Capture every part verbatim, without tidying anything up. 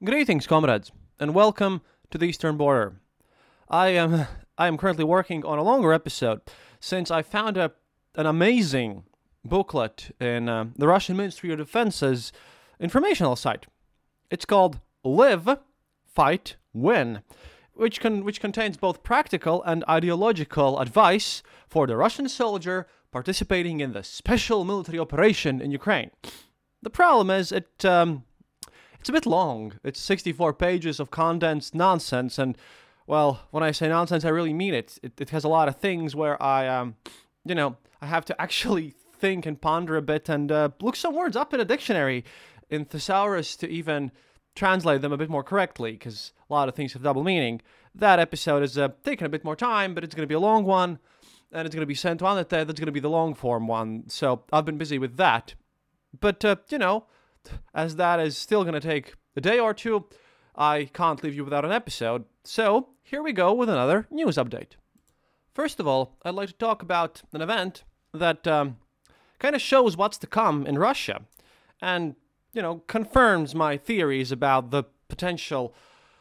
Greetings, comrades, and welcome to the Eastern Border. I am I am currently working on a longer episode since I found a an amazing booklet in uh, the Russian Ministry of Defense's informational site. It's called Live, Fight, Win, which can which contains both practical and ideological advice for the Russian soldier participating in the special military operation in Ukraine. The problem is it um, it's a bit long. It's sixty-four pages of condensed nonsense, and well, when I say nonsense, I really mean it. It, it has a lot of things where I, um, you know, I have to actually think and ponder a bit and uh, look some words up in a dictionary in thesaurus to even translate them a bit more correctly, because a lot of things have double meaning. That episode is uh, taking a bit more time, but it's going to be a long one, and it's going to be sent on it. That's going to be the long form one. So I've been busy with that. But, uh, you know, as that is still going to take a day or two, I can't leave you without an episode. So here we go with another news update. First of all, I'd like to talk about an event that um, kind of shows what's to come in Russia and, you know, confirms my theories about the potential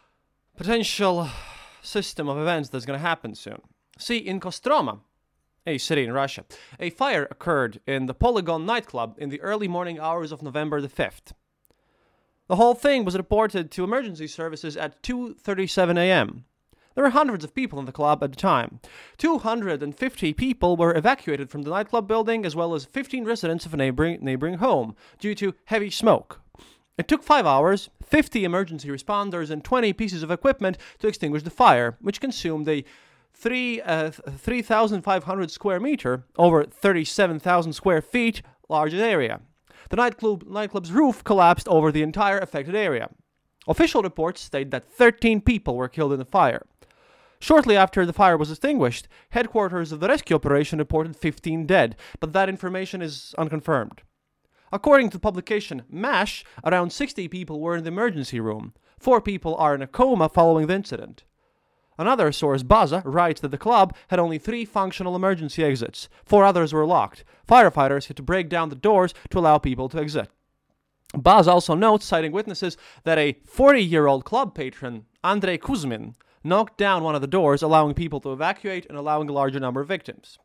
potential system of events that's going to happen soon. See, in Kostroma, a city in Russia, a fire occurred in the Polygon nightclub in the early morning hours of November the fifth. The whole thing was reported to emergency services at two thirty-seven a.m. There were hundreds of people in the club at the time. two hundred fifty people were evacuated from the nightclub building, as well as fifteen residents of a neighboring, neighboring home, due to heavy smoke. It took five hours, fifty emergency responders, and twenty pieces of equipment to extinguish the fire, which consumed a three uh, three thousand five hundred square meter, over thirty-seven thousand square feet, large area. The nightclub, nightclub's roof collapsed over the entire affected area. Official reports state that thirteen people were killed in the fire. Shortly after the fire was extinguished, headquarters of the rescue operation reported fifteen dead, but that information is unconfirmed. According to the publication MASH, around sixty people were in the emergency room. Four people are in a coma following the incident. Another source, Baza, writes that the club had only three functional emergency exits. Four others were locked. Firefighters had to break down the doors to allow people to exit. Baza also notes, citing witnesses, that a forty-year-old club patron, Andrei Kuzmin, knocked down one of the doors, allowing people to evacuate and allowing a larger number of victims.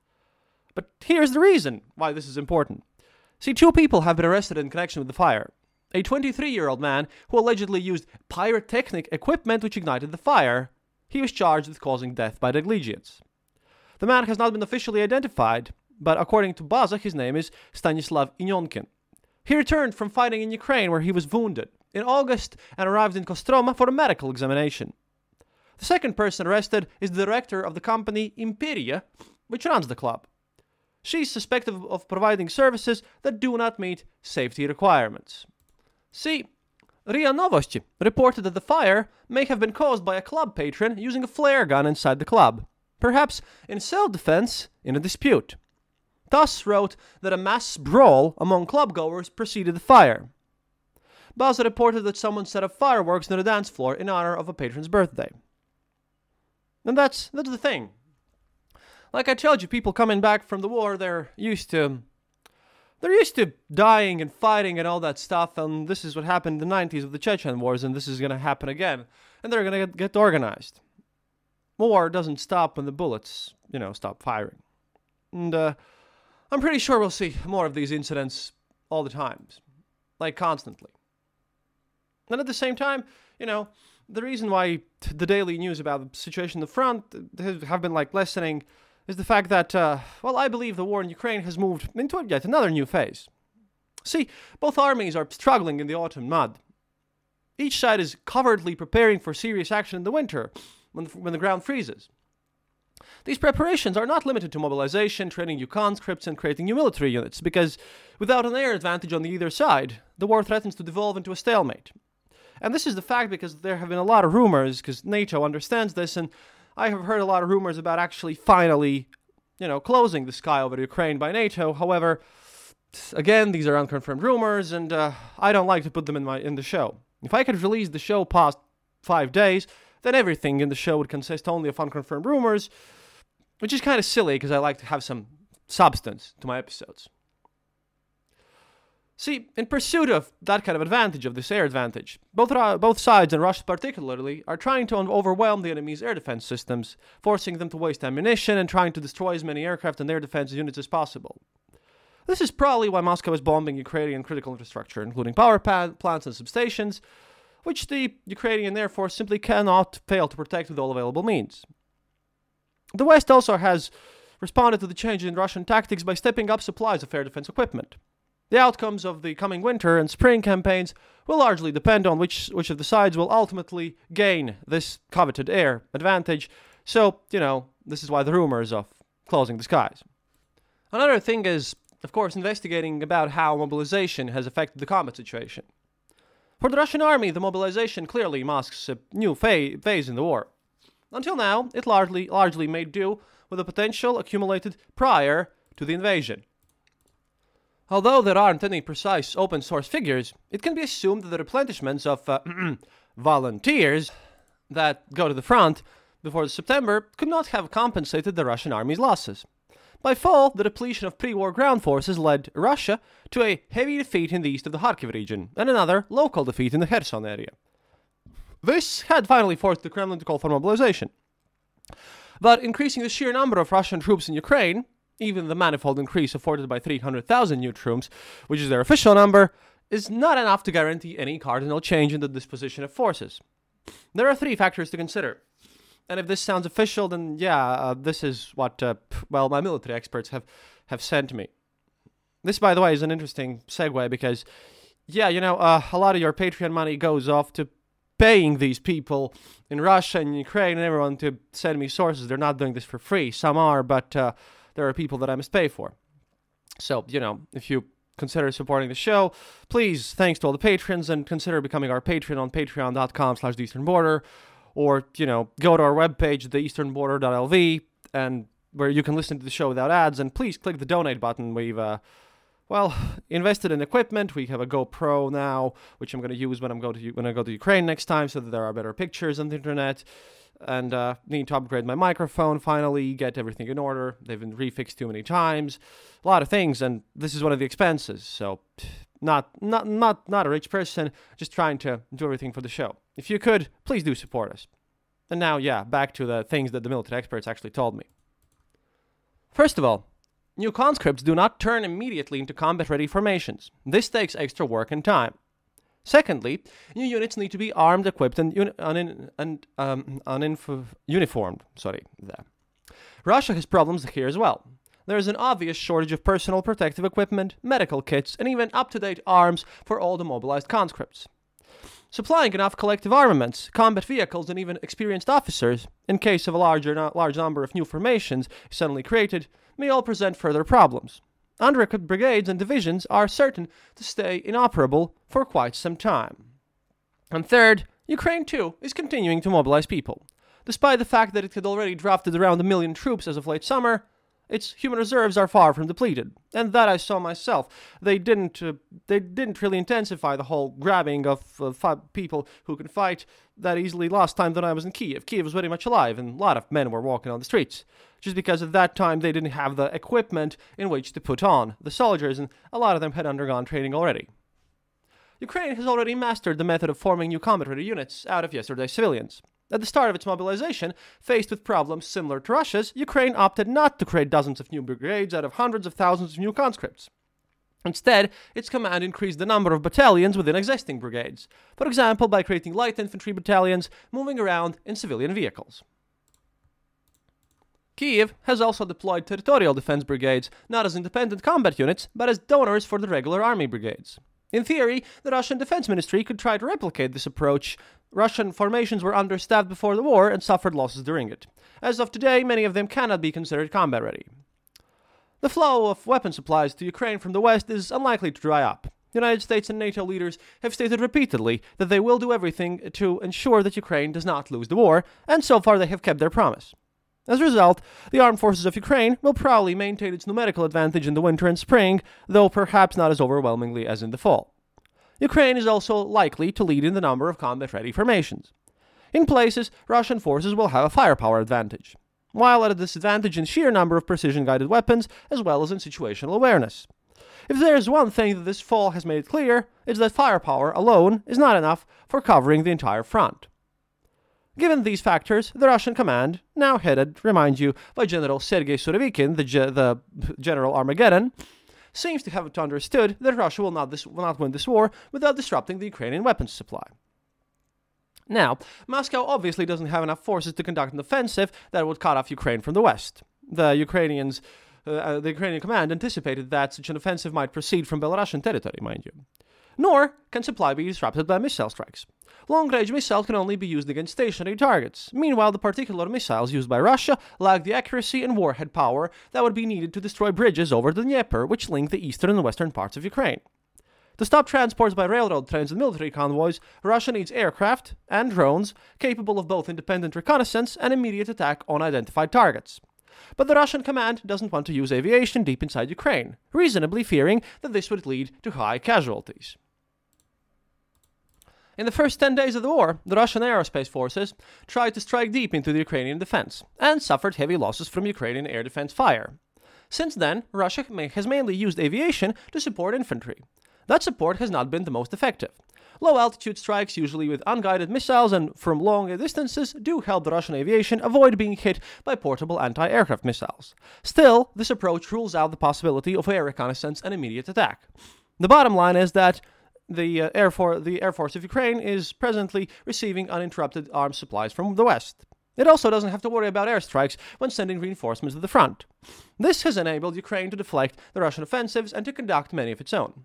But here's the reason why this is important. See, two people have been arrested in connection with the fire. A twenty-three-year-old man who allegedly used pyrotechnic equipment which ignited the fire. He was charged with causing death by negligence. The man has not been officially identified, but according to Baza, his name is Stanislav Inyonkin. He returned from fighting in Ukraine, where he was wounded in August and arrived in Kostroma for a medical examination. The second person arrested is the director of the company Imperia, which runs the club. She's suspected of providing services that do not meet safety requirements. See, R I A Novosti reported that the fire may have been caused by a club patron using a flare gun inside the club, perhaps in self-defense in a dispute. T A S S wrote that a mass brawl among clubgoers preceded the fire. Baza reported that someone set up fireworks near the dance floor in honor of a patron's birthday. And that's that's the thing. Like I told you, people coming back from the war, they're used to They're used to dying and fighting and all that stuff, and this is what happened in the nineties with the Chechen wars, and this is going to happen again. And they're going to get organized. War doesn't stop when the bullets, you know, stop firing. And uh, I'm pretty sure we'll see more of these incidents all the times. Like, constantly. And at the same time, you know, the reason why the daily news about the situation in the front have been, like, lessening is the fact that, uh, well, I believe the war in Ukraine has moved into yet another new phase. See, both armies are struggling in the autumn mud. Each side is covertly preparing for serious action in the winter, when the, when the ground freezes. These preparations are not limited to mobilization, training new conscripts, and creating new military units, because without an air advantage on the either side, the war threatens to devolve into a stalemate. And this is the fact because there have been a lot of rumors, because NATO understands this, and I have heard a lot of rumors about actually finally, you know, closing the sky over Ukraine by NATO. However, again, these are unconfirmed rumors, and uh, I don't like to put them in my in the show. If I could release the show past five days, then everything in the show would consist only of unconfirmed rumors, which is kind of silly because I like to have some substance to my episodes. See, in pursuit of that kind of advantage, of this air advantage, both both sides, and Russia particularly, are trying to overwhelm the enemy's air defense systems, forcing them to waste ammunition and trying to destroy as many aircraft and air defense units as possible. This is probably why Moscow is bombing Ukrainian critical infrastructure, including power plants and substations, which the Ukrainian Air Force simply cannot fail to protect with all available means. The West also has responded to the change in Russian tactics by stepping up supplies of air defense equipment. The outcomes of the coming winter and spring campaigns will largely depend on which which of the sides will ultimately gain this coveted air advantage. So, you know, this is why the rumors of closing the skies. Another thing is, of course, investigating about how mobilization has affected the combat situation. For the Russian army, the mobilization clearly masks a new fa- phase in the war. Until now, it largely largely made do with the potential accumulated prior to the invasion. Although there aren't any precise open source figures, it can be assumed that the replenishments of uh, volunteers that go to the front before September could not have compensated the Russian army's losses. By fall, the depletion of pre-war ground forces led Russia to a heavy defeat in the east of the Kharkiv region and another local defeat in the Kherson area. This had finally forced the Kremlin to call for mobilization. But increasing the sheer number of Russian troops in Ukraine, even the manifold increase afforded by three hundred thousand new troops, which is their official number, is not enough to guarantee any cardinal change in the disposition of forces. There are three factors to consider. And if this sounds official, then yeah, uh, this is what, uh, well, my military experts have, have sent me. This, by the way, is an interesting segue because, yeah, you know, uh, a lot of your Patreon money goes off to paying these people in Russia and Ukraine and everyone to send me sources. They're not doing this for free. Some are, but uh, there are people that I must pay for. So, you know, if you consider supporting the show, please, thanks to all the patrons, and consider becoming our patron on patreon.com slash the Eastern Border. Or, you know, go to our webpage, the eastern border dot l v, and where you can listen to the show without ads. And please click the donate button. We've, uh, well, invested in equipment. We have a GoPro now, which I'm going to use when I'm go to when I go to Ukraine next time, so that there are better pictures on the internet. And uh, need to upgrade my microphone finally, get everything in order. They've been refixed too many times. A lot of things, and this is one of the expenses. So, not not not not a rich person, just trying to do everything for the show. If you could, please do support us. And now, yeah, back to the things that the military experts actually told me. First of all, new conscripts do not turn immediately into combat-ready formations. This takes extra work and time. Secondly, new units need to be armed, equipped, and, uni- unin- and um, uninf- uniformed. Sorry, there. Russia has problems here as well. There is an obvious shortage of personal protective equipment, medical kits, and even up-to-date arms for all the mobilized conscripts. Supplying enough collective armaments, combat vehicles, and even experienced officers, in case of a larger no- large number of new formations suddenly created, may all present further problems. Under-equipped brigades and divisions are certain to stay inoperable for quite some time. And third, Ukraine too is continuing to mobilize people. Despite the fact that it had already drafted around a million troops as of late summer, its human reserves are far from depleted, and that I saw myself. They didn't uh, they didn't really intensify the whole grabbing of uh, five people who can fight that easily last time that I was in Kiev. Kiev was very much alive, and a lot of men were walking on the streets, just because at that time they didn't have the equipment in which to put on the soldiers, and a lot of them had undergone training already. Ukraine has already mastered the method of forming new combat-ready units out of yesterday's civilians. At the start of its mobilization, faced with problems similar to Russia's, Ukraine opted not to create dozens of new brigades out of hundreds of thousands of new conscripts. Instead, its command increased the number of battalions within existing brigades, for example by creating light infantry battalions moving around in civilian vehicles. Kyiv has also deployed territorial defense brigades, not as independent combat units, but as donors for the regular army brigades. In theory, the Russian Defense Ministry could try to replicate this approach. Russian formations were understaffed before the war and suffered losses during it. As of today, many of them cannot be considered combat-ready. The flow of weapon supplies to Ukraine from the West is unlikely to dry up. The United States and NATO leaders have stated repeatedly that they will do everything to ensure that Ukraine does not lose the war, and so far they have kept their promise. As a result, the armed forces of Ukraine will probably maintain its numerical advantage in the winter and spring, though perhaps not as overwhelmingly as in the fall. Ukraine is also likely to lead in the number of combat-ready formations. In places, Russian forces will have a firepower advantage, while at a disadvantage in sheer number of precision-guided weapons as well as in situational awareness. If there is one thing that this fall has made clear, it's that firepower alone is not enough for covering the entire front. Given these factors, the Russian command, now headed, remind you, by General Sergei Surovikin, the, ge- the General Armageddon, seems to have understood that Russia will not, this, will not win this war without disrupting the Ukrainian weapons supply. Now, Moscow obviously doesn't have enough forces to conduct an offensive that would cut off Ukraine from the west. The Ukrainians, uh, the Ukrainian command anticipated that such an offensive might proceed from Belarusian territory, mind you. Nor can supply be disrupted by missile strikes. Long-range missiles can only be used against stationary targets. Meanwhile, the particular missiles used by Russia lack the accuracy and warhead power that would be needed to destroy bridges over the Dnieper, which link the eastern and western parts of Ukraine. To stop transports by railroad trains and military convoys, Russia needs aircraft and drones capable of both independent reconnaissance and immediate attack on identified targets. But the Russian command doesn't want to use aviation deep inside Ukraine, reasonably fearing that this would lead to high casualties. In the first ten days of the war, the Russian aerospace forces tried to strike deep into the Ukrainian defense and suffered heavy losses from Ukrainian air defense fire. Since then, Russia has mainly used aviation to support infantry. That support has not been the most effective. Low-altitude strikes, usually with unguided missiles and from long distances, do help the Russian aviation avoid being hit by portable anti-aircraft missiles. Still, this approach rules out the possibility of air reconnaissance and immediate attack. The bottom line is that The, uh, Air For- the Air Force of Ukraine is presently receiving uninterrupted arms supplies from the West. It also doesn't have to worry about airstrikes when sending reinforcements to the front. This has enabled Ukraine to deflect the Russian offensives and to conduct many of its own.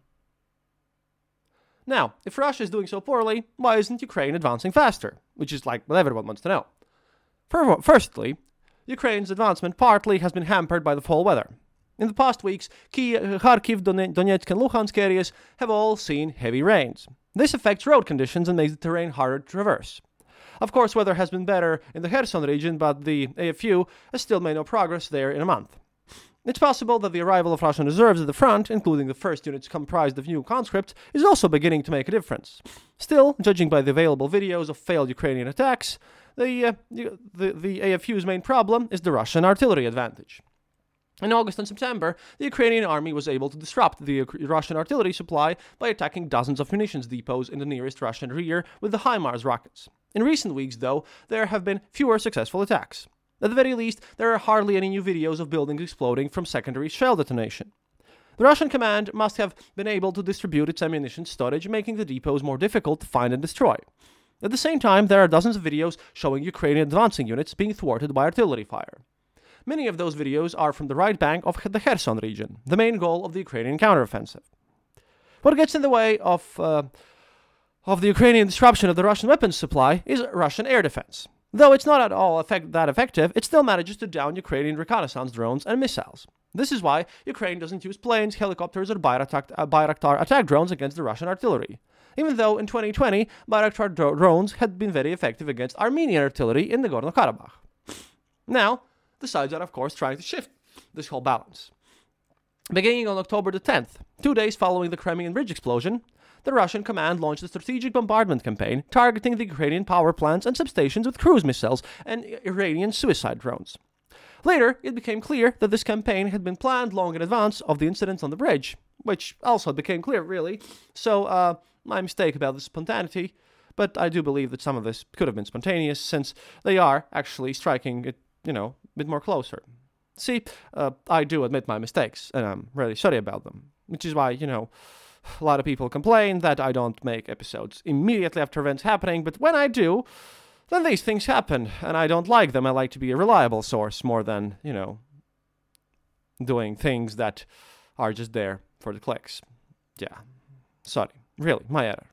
Now, if Russia is doing so poorly, why isn't Ukraine advancing faster? Which is like what everyone wants to know. Firstly, Ukraine's advancement partly has been hampered by the fall weather. In the past weeks, Kyiv, Kharkiv, Donetsk, and Luhansk areas have all seen heavy rains. This affects road conditions and makes the terrain harder to traverse. Of course, weather has been better in the Kherson region, but the A F U has still made no progress there in a month. It's possible that the arrival of Russian reserves at the front, including the first units comprised of new conscripts, is also beginning to make a difference. Still, judging by the available videos of failed Ukrainian attacks, the, uh, the, the, the A F U's main problem is the Russian artillery advantage. In August and September, the Ukrainian army was able to disrupt the Russian artillery supply by attacking dozens of munitions depots in the nearest Russian rear with the HIMARS rockets. In recent weeks, though, there have been fewer successful attacks. At the very least, there are hardly any new videos of buildings exploding from secondary shell detonation. The Russian command must have been able to distribute its ammunition storage, making the depots more difficult to find and destroy. At the same time, there are dozens of videos showing Ukrainian advancing units being thwarted by artillery fire. Many of those videos are from the right bank of the Kherson region, the main goal of the Ukrainian counteroffensive. What gets in the way of, uh, of the Ukrainian disruption of the Russian weapons supply is Russian air defense. Though it's not at all effect- that effective, it still manages to down Ukrainian reconnaissance drones and missiles. This is why Ukraine doesn't use planes, helicopters, or Bayraktar, uh, Bayraktar attack drones against the Russian artillery. Even though in twenty twenty, Bayraktar dro- drones had been very effective against Armenian artillery in the Nagorno-Karabakh. Now, the sides are, of course, trying to shift this whole balance. Beginning on October the tenth, two days following the Crimean Bridge explosion, the Russian command launched a strategic bombardment campaign targeting the Ukrainian power plants and substations with cruise missiles and Iranian suicide drones. Later, it became clear that this campaign had been planned long in advance of the incidents on the bridge, which also became clear, really. So, uh, my mistake about the spontaneity, but I do believe that some of this could have been spontaneous, since they are actually striking it, you know, a bit more closer. See, uh, I do admit my mistakes, and I'm really sorry about them, which is why, you know, a lot of people complain that I don't make episodes immediately after events happening, but when I do, then these things happen, and I don't like them. I like to be a reliable source more than, you know, doing things that are just there for the clicks. Yeah, sorry, really, my error.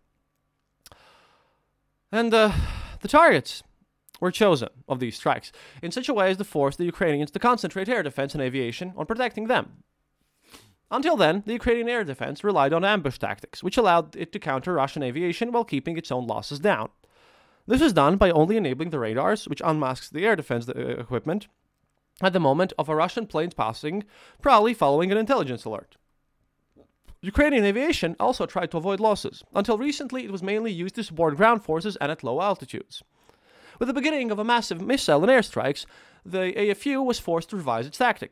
And uh, the targets were chosen of these strikes in such a way as to force the Ukrainians to concentrate air defense and aviation on protecting them. Until then, the Ukrainian air defense relied on ambush tactics, which allowed it to counter Russian aviation while keeping its own losses down. This was done by only enabling the radars, which unmasks the air defense uh, equipment, at the moment of a Russian plane's passing, probably following an intelligence alert. Ukrainian aviation also tried to avoid losses. Until recently, it was mainly used to support ground forces and at low altitudes. With the beginning of a massive missile and airstrikes, the A F U was forced to revise its tactics.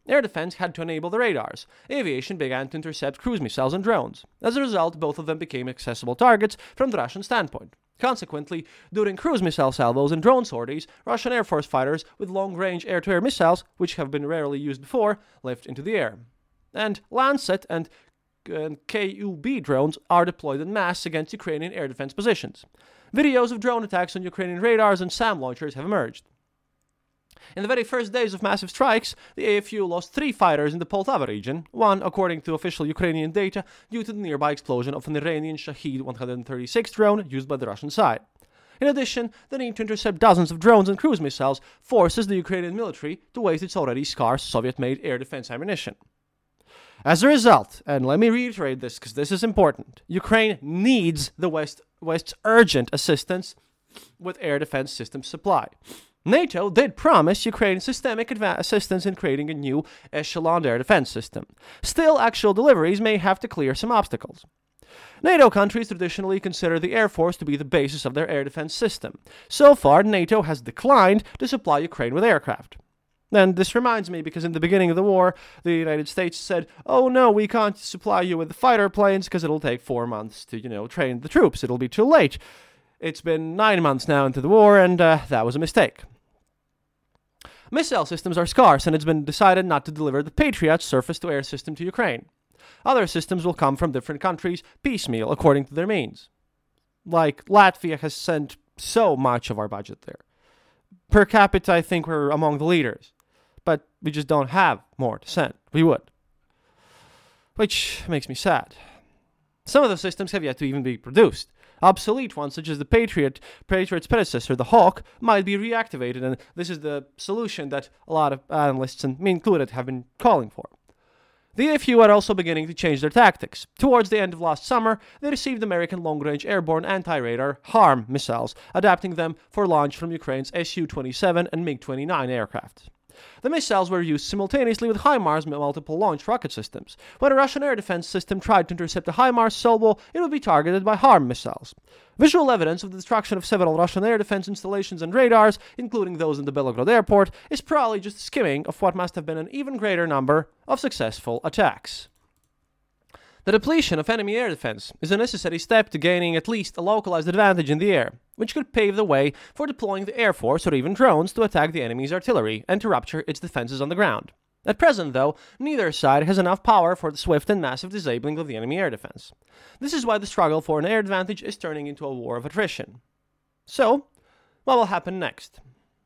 Air defense had to enable the radars. Aviation began to intercept cruise missiles and drones. As a result, both of them became accessible targets from the Russian standpoint. Consequently, during cruise missile salvos and drone sorties, Russian Air Force fighters with long-range air-to-air missiles, which have been rarely used before, lift into the air. And Lancet and K U B drones are deployed en masse against Ukrainian air defense positions. Videos of drone attacks on Ukrainian radars and SAM launchers have emerged. In the very first days of massive strikes, the A F U lost three fighters in the Poltava region, one, according to official Ukrainian data, due to the nearby explosion of an Iranian Shahed one thirty-six drone used by the Russian side. In addition, the need to intercept dozens of drones and cruise missiles forces the Ukrainian military to waste its already scarce Soviet-made air defense ammunition. As a result, and let me reiterate this because this is important, Ukraine needs the West, West's urgent assistance with air defense system supply. NATO did promise Ukraine systemic adva- assistance in creating a new echelon air defense system. Still, actual deliveries may have to clear some obstacles. NATO countries traditionally consider the Air Force to be the basis of their air defense system. So far, NATO has declined to supply Ukraine with aircraft. And this reminds me, because in the beginning of the war, the United States said, oh no, we can't supply you with the fighter planes because it'll take four months to, you know, train the troops. It'll be too late. It's been nine months now into the war, and uh, that was a mistake. Missile systems are scarce, and it's been decided not to deliver the Patriot surface-to-air system to Ukraine. Other systems will come from different countries, piecemeal, according to their means. Like, Latvia has sent so much of our budget there. Per capita, I think we're among the leaders. But we just don't have more to send. We would. Which makes me sad. Some of the systems have yet to even be produced. Obsolete ones, such as the Patriot, Patriot's predecessor, the Hawk, might be reactivated, and this is the solution that a lot of analysts, and me included, have been calling for. The A F U are also beginning to change their tactics. Towards the end of last summer, they received American long-range airborne anti-radar HARM missiles, adapting them for launch from Ukraine's S U twenty-seven and MiG twenty-nine aircraft. The missiles were used simultaneously with HIMARS multiple launch rocket systems. When a Russian air defense system tried to intercept a HIMARS salvo, it would be targeted by HARM missiles. Visual evidence of the destruction of several Russian air defense installations and radars, including those in the Belgorod airport, is probably just skimming of what must have been an even greater number of successful attacks. The depletion of enemy air defense is a necessary step to gaining at least a localized advantage in the air, which could pave the way for deploying the Air Force or even drones to attack the enemy's artillery and to rupture its defenses on the ground. At present, though, neither side has enough power for the swift and massive disabling of the enemy air defense. This is why the struggle for an air advantage is turning into a war of attrition. So, what will happen next?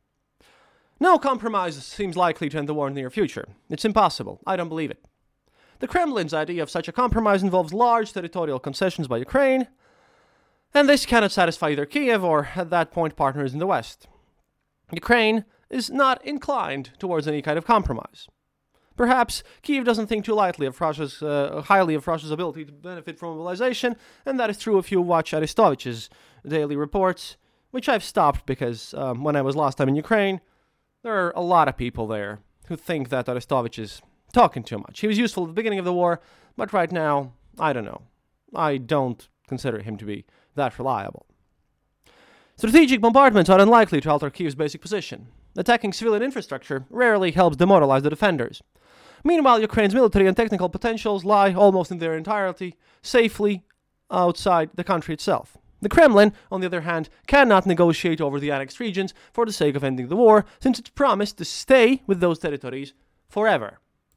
No compromise seems likely to end the war in the near future. It's impossible. I don't believe it. The Kremlin's idea of such a compromise involves large territorial concessions by Ukraine, and this cannot satisfy either Kiev or, at that point, partners in the West. Ukraine is not inclined towards any kind of compromise. Perhaps Kiev doesn't think too lightly of Russia's, uh, highly of Russia's ability to benefit from mobilization, and that is true if you watch Aristovich's daily reports, which I've stopped because um, when I was last time in Ukraine, there are a lot of people there who think that Aristovich is talking too much. He was useful at the beginning of the war, but right now, I don't know. I don't consider him to be that reliable. Strategic bombardments are unlikely to alter Kiev's basic position. Attacking civilian infrastructure rarely helps demoralize the defenders. Meanwhile, Ukraine's military and technical potentials lie almost in their entirety safely outside the country itself. The Kremlin, on the other hand, cannot negotiate over the annexed regions for the sake of ending the war, since it's promised to stay with those territories forever.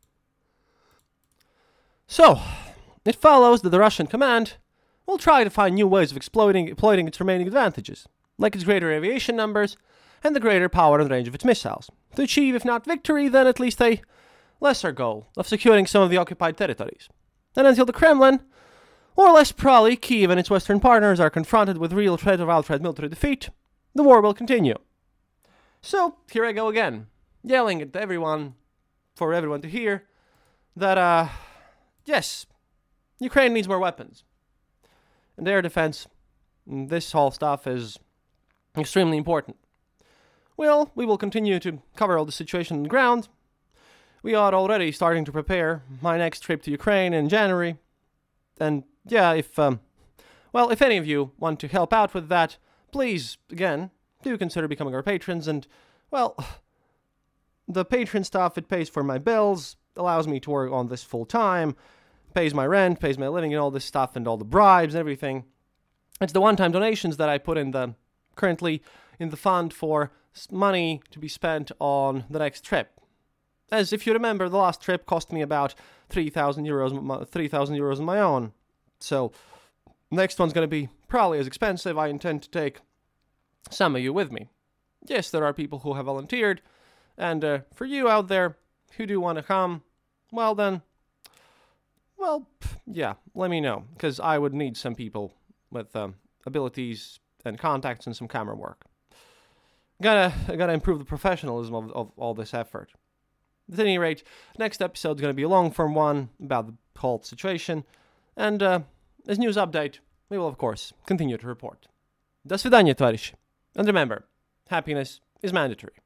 So, it follows that the Russian command will try to find new ways of exploiting, exploiting its remaining advantages, like its greater aviation numbers and the greater power and range of its missiles, to achieve, if not victory, then at least a lesser goal of securing some of the occupied territories. And until the Kremlin, or less probably Kiev and its Western partners, are confronted with real threat of outright military defeat, the war will continue. So, here I go again, yelling at everyone, for everyone to hear, that, uh, yes, Ukraine needs more weapons. And air defense, this whole stuff is extremely important. Well, we will continue to cover all the situation on the ground. We are already starting to prepare my next trip to Ukraine in January. And yeah, if, um, well, if any of you want to help out with that, please, again, do consider becoming our patrons. And, well, the Patreon stuff, it pays for my bills, allows me to work on this full time, pays my rent, pays my living and all this stuff and all the bribes and everything. It's the one-time donations that I put in the currently in the fund for money to be spent on the next trip. As if you remember, the last trip cost me about three thousand euros, three thousand euros on my own. So next one's going to be probably as expensive. I intend to take some of you with me. Yes, there are people who have volunteered, and uh, for you out there who do want to come, well then, well, yeah, let me know, because I would need some people with um, abilities and contacts and some camera work. Gotta, gotta improve the professionalism of, of all this effort. At any rate, next episode is going to be a long-form one about the whole situation, and uh, as news update, we will of course continue to report. До свидания, товарищи. And remember, happiness is mandatory.